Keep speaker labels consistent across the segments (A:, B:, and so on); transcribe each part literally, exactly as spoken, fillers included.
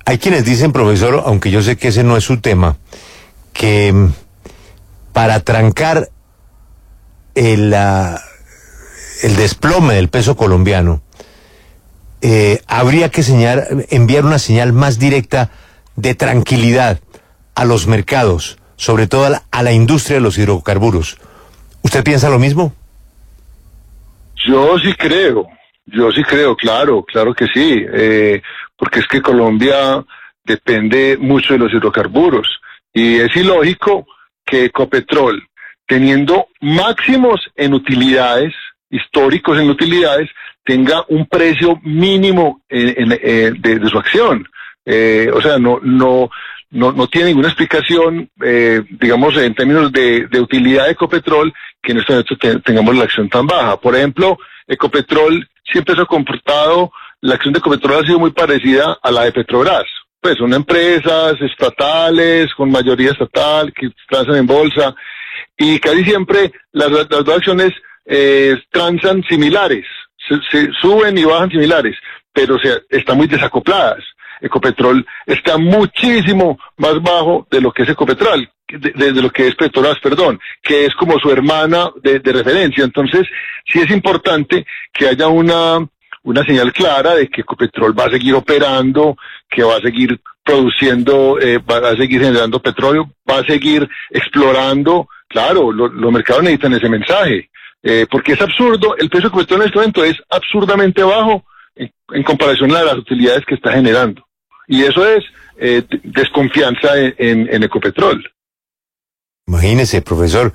A: Hay quienes dicen, profesor, aunque yo sé que ese no es su tema, que para trancar el, uh, el desplome del peso colombiano, eh, habría que señalar, enviar una señal más directa de tranquilidad a los mercados, sobre todo a la, a la industria de los hidrocarburos. ¿Usted piensa lo mismo?
B: Yo sí creo, yo sí creo, claro, claro que sí, eh, porque es que Colombia depende mucho de los hidrocarburos y es ilógico que Ecopetrol, teniendo máximos en utilidades, históricos en utilidades, tenga un precio mínimo en, en, en, de, de su acción. Eh, o sea, no, no, no, no tiene ninguna explicación, eh, digamos, en términos de, de utilidad de Ecopetrol, que en este momento te, tengamos la acción tan baja. Por ejemplo, Ecopetrol siempre se ha comportado, la acción de Ecopetrol ha sido muy parecida a la de Petrobras. Pues son empresas estatales, con mayoría estatal, que transan en bolsa, y casi siempre las, las dos acciones eh, transan similares, se, se suben y bajan similares, pero se, están muy desacopladas. Ecopetrol está muchísimo más bajo de lo que es Ecopetrol, de, de, de lo que es Petrobras, perdón, que es como su hermana de, de referencia. Entonces, sí es importante que haya una, una señal clara de que Ecopetrol va a seguir operando, que va a seguir produciendo, eh, va a seguir generando petróleo, va a seguir explorando. Claro, lo, los mercados necesitan ese mensaje, eh, porque es absurdo, el precio de Ecopetrol en este momento es absurdamente bajo en, en comparación a las utilidades que está generando. Y eso es eh, desconfianza en, en, en Ecopetrol.
A: Imagínese, profesor,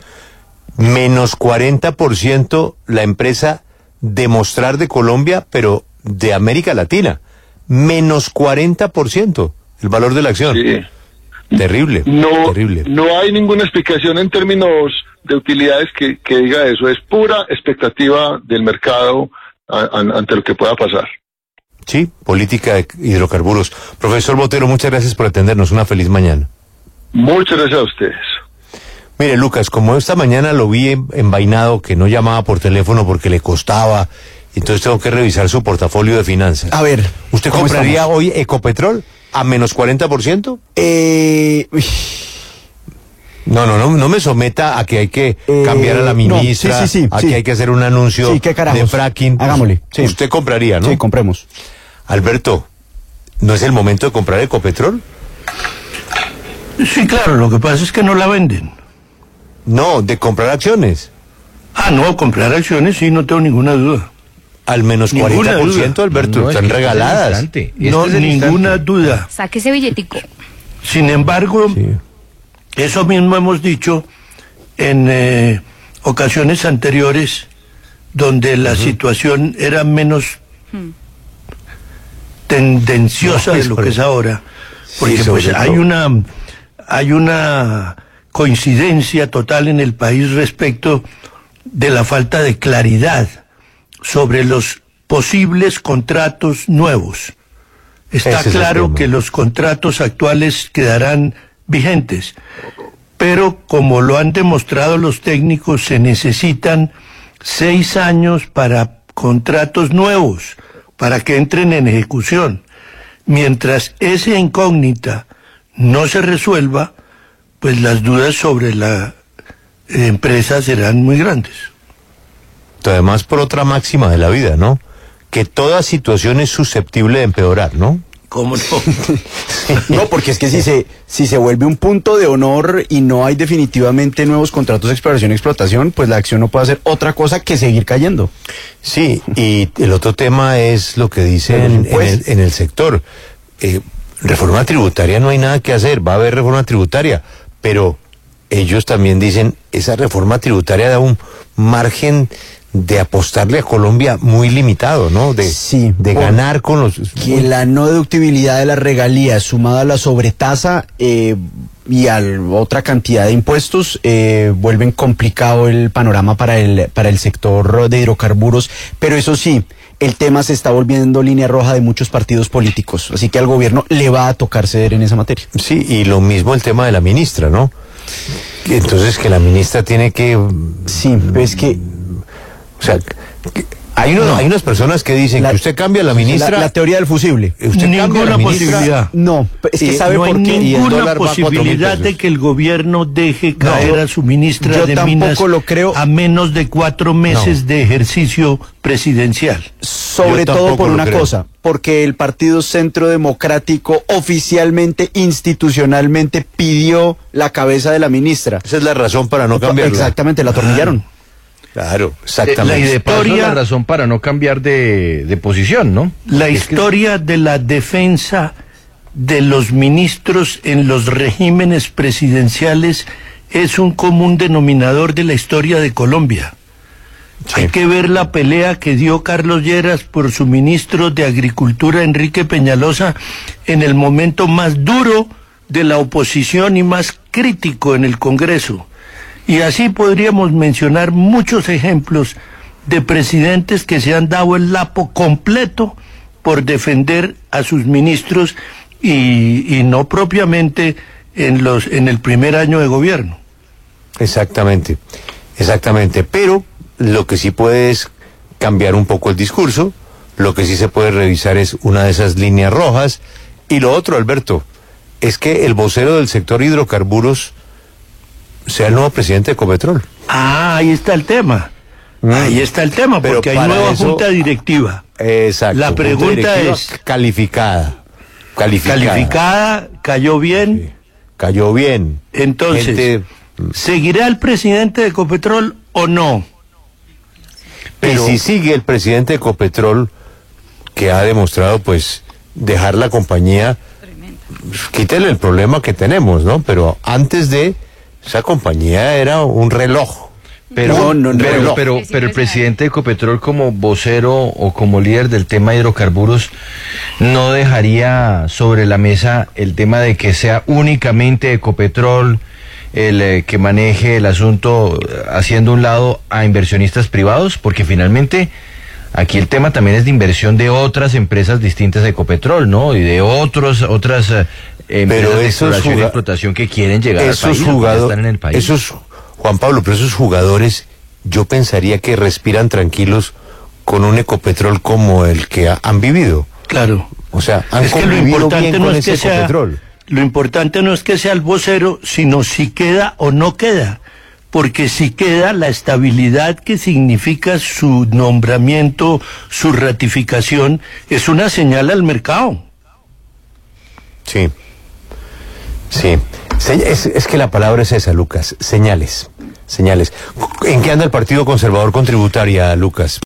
A: menos cuarenta por ciento la empresa de Mostrar de Colombia, pero de América Latina. Menos cuarenta por ciento el valor de la acción.
B: Sí.
A: Terrible,
B: no,
A: terrible.
B: No hay ninguna explicación en términos de utilidades que, que diga eso. Es pura expectativa del mercado a, a, ante lo que pueda pasar.
A: Sí, política de hidrocarburos. Profesor Botero, muchas gracias por atendernos. Una feliz mañana.
B: Muchas gracias a ustedes.
A: Mire, Lucas, como esta mañana lo vi envainado, que no llamaba por teléfono porque le costaba, entonces tengo que revisar su portafolio de finanzas.
C: A ver,
A: ¿usted compraría estamos? hoy Ecopetrol a menos cuarenta por ciento?
C: Eh...
A: No, no, no, no me someta a que hay que
C: eh,
A: cambiar a la ministra,
C: no, sí, sí, sí,
A: a
C: sí.
A: que hay que hacer un anuncio
C: sí, ¿qué
A: de fracking.
C: Hagámosle. Sí.
A: Usted compraría, ¿no?
C: Sí, compremos.
A: Alberto, ¿no es el momento de comprar Ecopetrol?
D: Sí, claro, lo que pasa es que no la venden.
A: No, de comprar acciones.
D: Ah, no, comprar acciones sí, no tengo ninguna duda.
A: Al menos cuarenta por ciento, Alberto,
E: no,
A: están
E: es
A: regaladas.
E: Este
D: no,
E: es
D: ninguna
E: instante.
D: duda.
F: Saque ese billetico.
D: Sin embargo,
A: Sí.
D: eso mismo hemos dicho en eh, ocasiones anteriores, donde la uh-huh. situación era menos hmm. tendenciosa no, de lo que es ahora. Porque sí, pues hay una, hay una coincidencia total en el país respecto de la falta de claridad sobre los posibles contratos nuevos. Está Ese claro que los contratos actuales quedarán vigentes, pero como lo han demostrado los técnicos, se necesitan seis años para contratos nuevos, para que entren en ejecución. Mientras esa incógnita no se resuelva, pues las dudas sobre la empresa serán muy grandes.
A: Además, por otra máxima de la vida, ¿no? Que toda situación es susceptible de empeorar, ¿no?
D: ¿Cómo no?
C: No, porque es que si se si se vuelve un punto de honor y no hay definitivamente nuevos contratos de exploración y explotación, pues la acción no puede hacer otra cosa que seguir cayendo.
A: Sí, y el otro tema es lo que dicen en el, en el sector. Eh, reforma tributaria no hay nada que hacer, va a haber reforma tributaria, pero ellos también dicen, esa reforma tributaria da un margen de apostarle a Colombia muy limitado, ¿no? De,
C: sí,
A: de ganar con los...
C: Que la no deductibilidad de las regalías sumada a la sobretasa eh, y a otra cantidad de impuestos eh, vuelven complicado el panorama para el, para el sector de hidrocarburos, pero eso sí, el tema se está volviendo línea roja de muchos partidos políticos, así que al gobierno le va a tocar ceder en esa materia.
A: Sí, y lo mismo el tema de la ministra, ¿no? Entonces que la ministra tiene que...
C: Sí, es que...
A: O sea, Hay, uno,
D: No.
A: hay unas personas que dicen
C: La-
A: que usted cambia a la ministra.
C: La, la teoría del fusible.
A: usted cambia a
D: Ninguna
A: la ministra,
D: posibilidad.
C: No, es que
A: Y
C: sabe
D: no hay
C: por qué.
A: y el
D: ninguna
A: dólar va a cuatro mil
D: posibilidad
A: pesos.
D: de que el gobierno deje caer
C: yo-
D: a su ministra
C: yo
D: de
C: tampoco
D: Minas
C: lo creo.
D: a menos de cuatro meses
A: No.
D: de ejercicio presidencial.
C: Sobre
A: Yo
C: todo
A: tampoco
C: por
A: lo
C: una
A: creo.
C: cosa, porque el Partido Centro Democrático oficialmente, institucionalmente pidió la cabeza de la ministra.
A: Esa es la razón para no cambiarla.
C: Exactamente, la atornillaron.
A: Claro,
E: La
A: exactamente.
E: y de paso
D: historia-
E: la razón para no cambiar de, de posición, ¿no?
D: La
E: Es que-
D: historia de la defensa de los ministros en los regímenes presidenciales es un común denominador de la historia de Colombia.
A: Sí.
D: Hay que ver la pelea que dio Carlos Lleras por su ministro de Agricultura, Enrique Peñalosa, en el momento más duro de la oposición y más crítico en el Congreso. Y así podríamos mencionar muchos ejemplos de presidentes que se han dado el lapo completo por defender a sus ministros y, y no propiamente en los en el primer año de gobierno.
A: Exactamente, exactamente. Pero lo que sí puede es cambiar un poco el discurso, lo que sí se puede revisar es una de esas líneas rojas. Y lo otro, Alberto, es que el vocero del sector hidrocarburos sea el nuevo presidente de Ecopetrol.
D: Ah, ahí está el tema.
A: Mm.
D: Ahí está el tema,
A: Pero
D: porque hay
A: para
D: nueva
A: eso-
D: junta directiva.
A: Exacto.
D: La
A: Junta
D: pregunta
A: directiva
D: es-
A: Calificada. Calificada.
D: Calificada, cayó bien.
A: Sí. Cayó bien.
D: Entonces,
A: Gente-
D: ¿seguirá el presidente de Ecopetrol o no? Pero-
A: Y si sigue el presidente de Ecopetrol, que ha demostrado, pues, dejar la compañía, quítele el problema que tenemos, ¿no? Pero antes de, esa compañía era un reloj.
E: Pero,
C: No, no, no,
E: pero,
C: no.
E: pero, pero el presidente de Ecopetrol como vocero o como líder del tema de hidrocarburos no dejaría sobre la mesa el tema de que sea únicamente Ecopetrol el eh, que maneje el asunto eh, haciendo un lado a inversionistas privados, porque finalmente aquí el tema también es de inversión de otras empresas distintas a Ecopetrol, ¿no? Y de otros otras eh, empresas de
A: esos
E: exploración y
A: juga-
E: explotación que quieren llegar al
A: Esos
E: país, o que ya
A: jugadores,
E: están en el país.
A: esos, Juan Pablo, pero esos jugadores, yo pensaría que respiran tranquilos con un Ecopetrol como el que ha- han vivido.
D: Claro.
A: O sea, han
D: Es que lo
A: convivido
D: importante
A: bien
D: no
A: con
D: es
A: ese
D: que sea
A: Ecopetrol.
D: lo importante no es que sea el vocero, sino si queda o no queda, porque si queda, la estabilidad que significa su nombramiento, su ratificación, es una señal al mercado.
A: Sí. Sí. Se- Es, es que la palabra es esa, Lucas. Señales. Señales. ¿En qué anda el Partido Conservador con tributaria, Lucas?